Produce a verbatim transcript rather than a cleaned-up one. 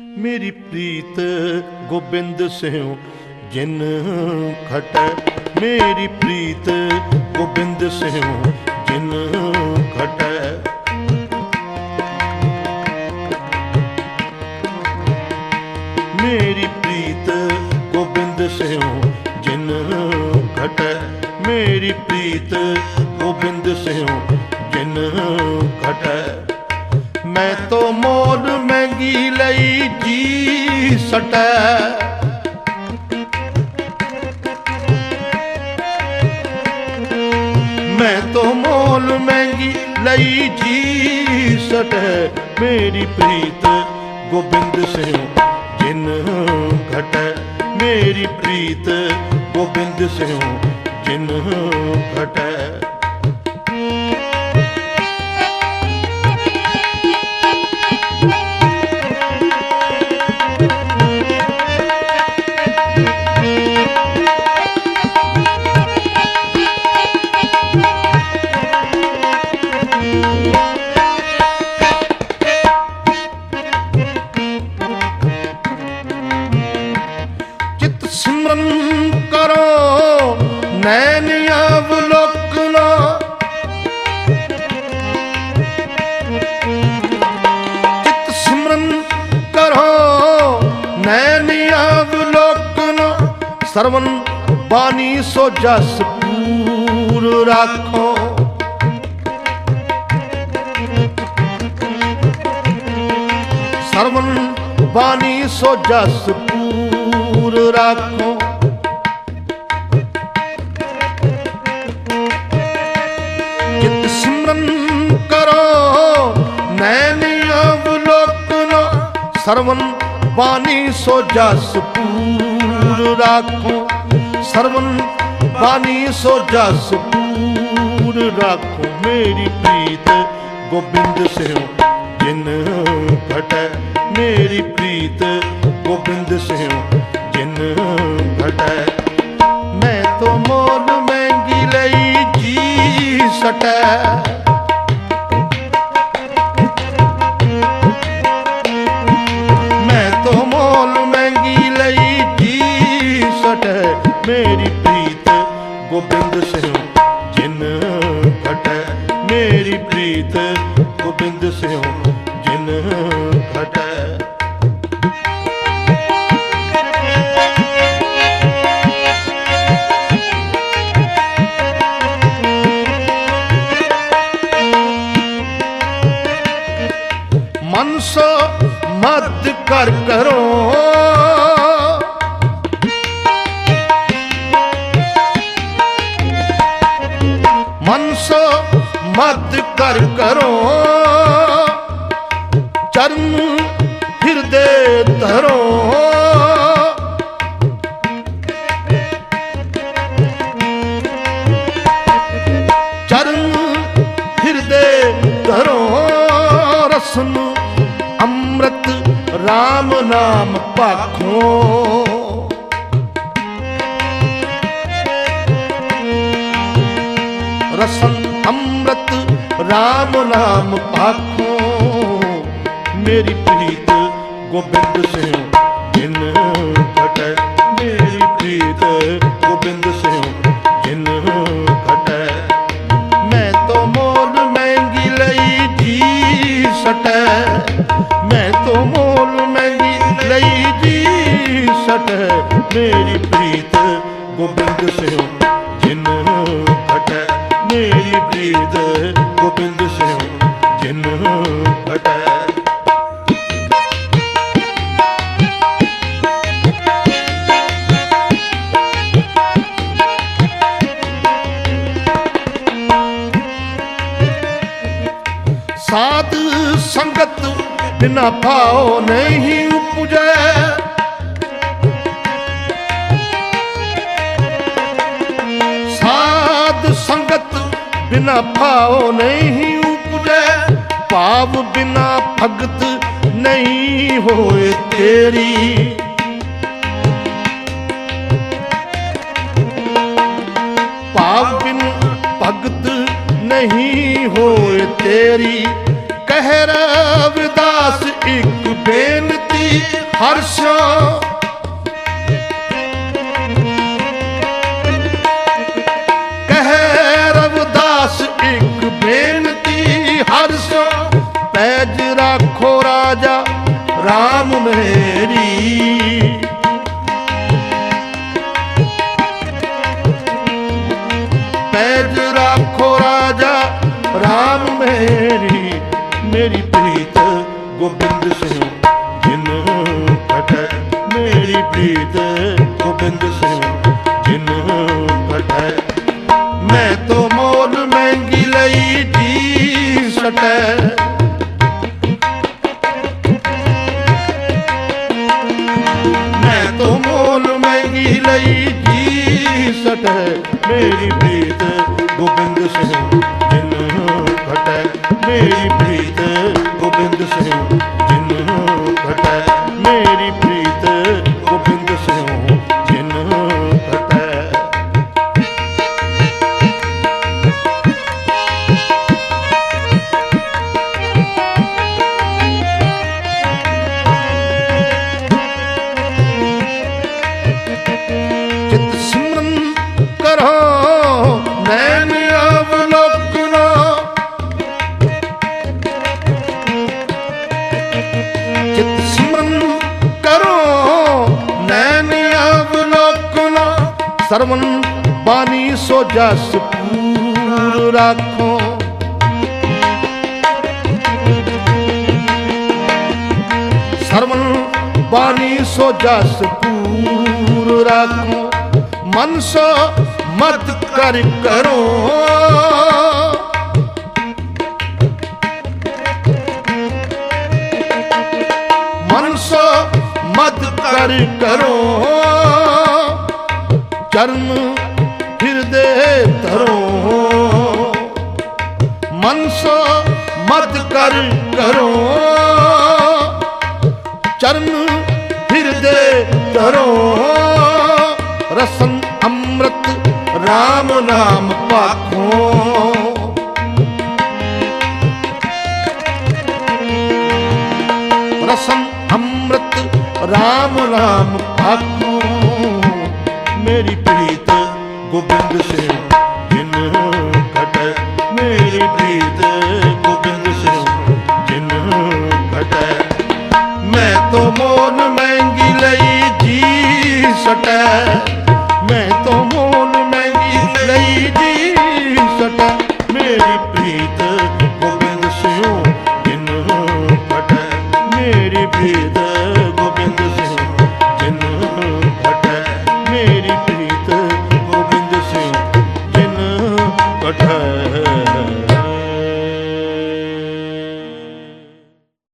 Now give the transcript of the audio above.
मेरी प्रीत गोबिंद सिंह जिन खटै, मेरी प्रीत गोबिंद सिंह जिन खटै। मेरी प्रीत गोबिंद सिंह जिन खटै, मेरी प्रीत गोबिंद सिंह जिन खटै। मैं तो मोल महंगी लई जी सटै, मैं तो मोल महंगी लई जी सटै। मेरी प्रीत गोबिंद सिंह जिन घटै, मेरी प्रीत गोबिंद सिंह जिन घटै। सिमरन करो नैन अवलोकना, चित सिमरन करो नैन अवलोकना। सरवन बानी सो जस पूर राखो, सरवन बानी सो जस पूर राखो। चित सिमरन करो नैन अवलोकना, सरवन बानी सो जस पूर राखो, सरवन बानी सो जस पूर राखो। मेरी प्रीत गोबिंद सिंह जिन घटै, मेरी प्रीत गोबिंद सिंह जिन घटै। मैं तो मोल महंगी लई जी सटै, मैं तो मोल महंगी लई जी सटै। मेरी प्रीत गोबिंद सिंह जिन घटै, मेरी प्रीत गोबिंद सिंह जिन घटै। मन सो मद कर करो, मन सो मद कर करो। चरण हृदय धरो, चरण हृदय धरो। रसन अमृत राम नाम पाखो, रसन अमृत राम नाम पाखो। मेरी प्रीत गोबिंद सिंह जिन घटै, मेरी प्रीत गोबिंद सिंह जिन घटै। मैं तो मोल महंगी लई जी सटै, मैं तो मोल महंगी लई जी सटै। मेरी प्रीत गोबिंद सिंह जिन घटै, मेरी प्रीत गोबिंद सिंह जिन घटै। साध संगत बिना भाव नहीं उपजै, साध संगत बिना भाव नहीं उपजै। भाव बिना भगत नहीं होए तेरी, भाव बिन भगत नहीं होए तेरी। कह रविदास एक बेनती ਹਰਸ਼ੋ ਕਹਿ ਰਵਿਦਾਸ ਇੱਕ ਬੇਨਤੀ ਹਰਸ਼ੋ ਪੈਜ ਰੱਖੋ ਰਾਜਾ ਰਾਮ ਮੇਰੀ ਪੈਜ ਰੱਖੋ ਰਾਜਾ ਰਾਮ ਮੇਰੀ ਮੇਰੀ ਪ੍ਰੀਤ ਗੋਬਿੰਦ ਸਿੰਘ ਜਿਨ ਕਟੈ ਮੇਰੀ ਪ੍ਰੀਤ ਗੋਬਿੰਦ ਸਿੰਘ ਜਿਨ ਕਟੈ ਮੈਂ ਤੋ ਮੋਲ ਮਹਿੰਗੀ ਲਈ ਜੀ ਸਟੈ ਮੈਂ ਤੋ ਮੋਲ ਮਹਿੰਗੀ ਲਈ ਜੀ ਸਟੈ ਮੇਰੀ ਪ੍ਰੀਤ ਗੋਬਿੰਦ ਸਿੰਘ ਜਿਨ ਕਟੈ ਮੇਰੀ ਪ੍ਰੀਤ ਗੋਬਿੰਦ ਸਿੰਘ ਜਿਨ ਕਟੈ ਮੇਰੀ ਪ੍ਰੀਤ ਗੋਬਿੰਦ ਸਿੰਘ ਜਿਨ ਕਟੈ ਚਿਤ ਸਿਮਰਨ ਕਰੋ ਨੈਣ ਅਵਲੋਕਨਾ ਚਿਤ ਸਿਮਰਨ ਕਰੋ ਨੈਣ ਅਵਲੋਕਨਾ ਸਰਵਨ ਬਾਣੀ ਸੋ ਜਸ ਪੂਰ ਰਾਖੋ ਸਰਵਨ ਬਾਣੀ ਸੋ ਜਸ ਪੂਰ ਰਾਖੋ ਮਨ ਸੋ ਮਤ ਕਰ ਕਰੋ ਮਨ ਸੋ ਮਤ ਕਰ ਕਰੋ ਚਰਨ ਹਿਰਦੇ ਧਰੋ ਮਨ ਸੋ ਮਤ ਕਰ ਕਰੋ ਚਰਨ ਹਿਰਦੇ ਧਰੋ ਰਸਨ ਅੰਮ੍ਰਿਤ ਰਾਮ ਨਾਮ ਭਾਖੋ ਰਸਨ ਅੰਮ੍ਰਿਤ ਰਾਮ ਨਾਮ ਭਾਖੋ ਮੇਰੀ ਪ੍ਰੀਤ ਗੋਬਿੰਦ ਸਿੰਘ ਜਿਨ ਕਟੈ ਮੇਰੀ ਪ੍ਰੀਤ ਗੋਬਿੰਦ ਸਿੰਘ ਜਿਨ ਕਟੈ ਮੈਂ ਤੋ ਮੋਨ ਮਹਿੰਗੀ ਲਈ ਜੀ ਸਟੈ ਮੈਂ ਤੋ ਮੋਨ ਮਹਿੰਗੀ ਲਈ ਜੀ ਸਟੈ ਮੇਰੀ ਪ੍ਰੀਤ ਗੋਬਿੰਦ ਸਿੰਘ ਜਿਨ ਕਟੈ ਮੇਰੀ ਪ੍ਰੀਤ